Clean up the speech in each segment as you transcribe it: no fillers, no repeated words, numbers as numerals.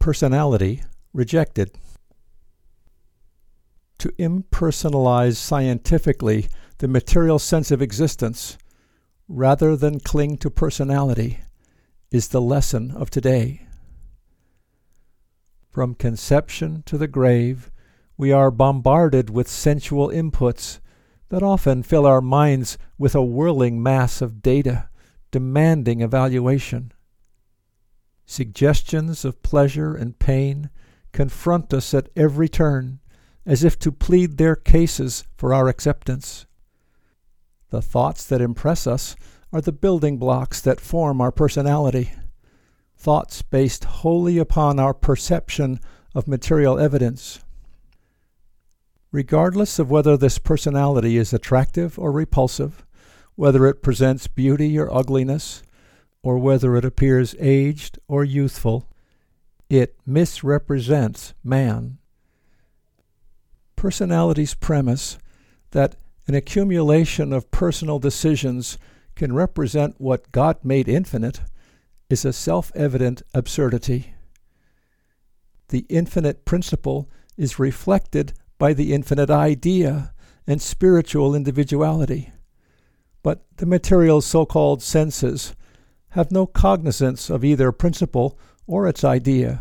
Personality rejected. To impersonalize scientifically the material sense of existence, rather than cling to personality, is the lesson of today. From conception to the grave, we are bombarded with sensual inputs that often fill our minds with a whirling mass of data demanding evaluation. Suggestions of pleasure and pain confront us at every turn, as if to plead their cases for our acceptance. The thoughts that impress us are the building blocks that form our personality, thoughts based wholly upon our perception of material evidence. Regardless of whether this personality is attractive or repulsive, whether it presents beauty or ugliness, or whether it appears aged or youthful, it misrepresents man. Personality's premise that an accumulation of personal decisions can represent what God made infinite is a self-evident absurdity. The infinite principle is reflected by the infinite idea and spiritual individuality, but the material so-called senses have no cognizance of either principle or its idea.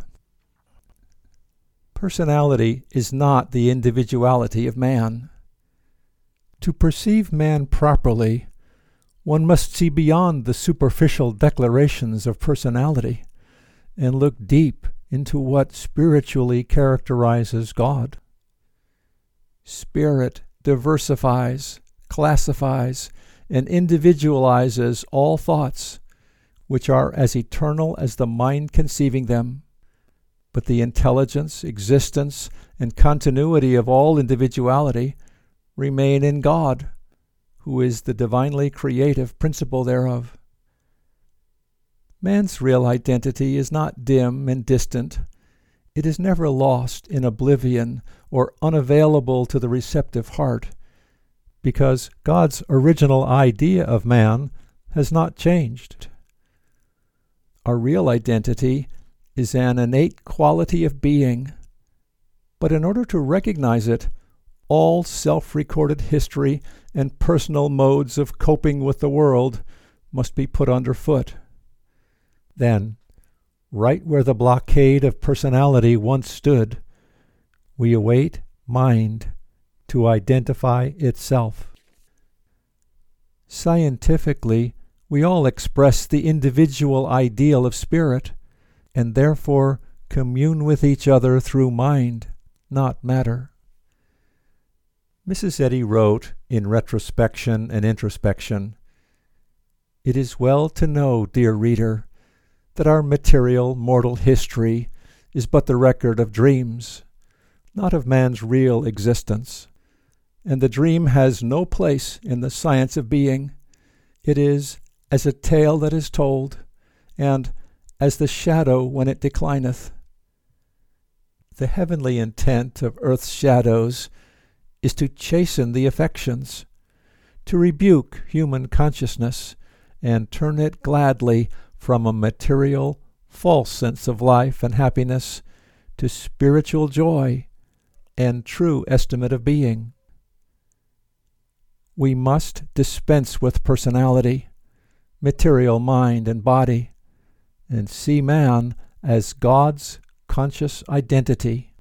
Personality is not the individuality of man. To perceive man properly, one must see beyond the superficial declarations of personality and look deep into what spiritually characterizes God. Spirit diversifies, classifies, and individualizes all thoughts, which are as eternal as the mind conceiving them. But the intelligence, existence, and continuity of all individuality remain in God, who is the divinely creative principle thereof. Man's real identity is not dim and distant. It is never lost in oblivion or unavailable to the receptive heart, because God's original idea of man has not changed. Our real identity is an innate quality of being, but in order to recognize it, all self-recorded history and personal modes of coping with the world must be put underfoot. Then, right where the blockade of personality once stood, we await mind to identify itself. Scientifically, we all express the individual ideal of spirit, and therefore commune with each other through mind, not matter. Mrs. Eddy wrote, in retrospection and introspection, "It is well to know, dear reader, that our material, mortal history is but the record of dreams, not of man's real existence, and the dream has no place in the science of being. It is as a tale that is told, and as the shadow when it declineth. The heavenly intent of earth's shadows is to chasten the affections, to rebuke human consciousness, and turn it gladly from a material, false sense of life and happiness to spiritual joy and true estimate of being. We must dispense with personality, material mind and body, and see man as God's conscious identity.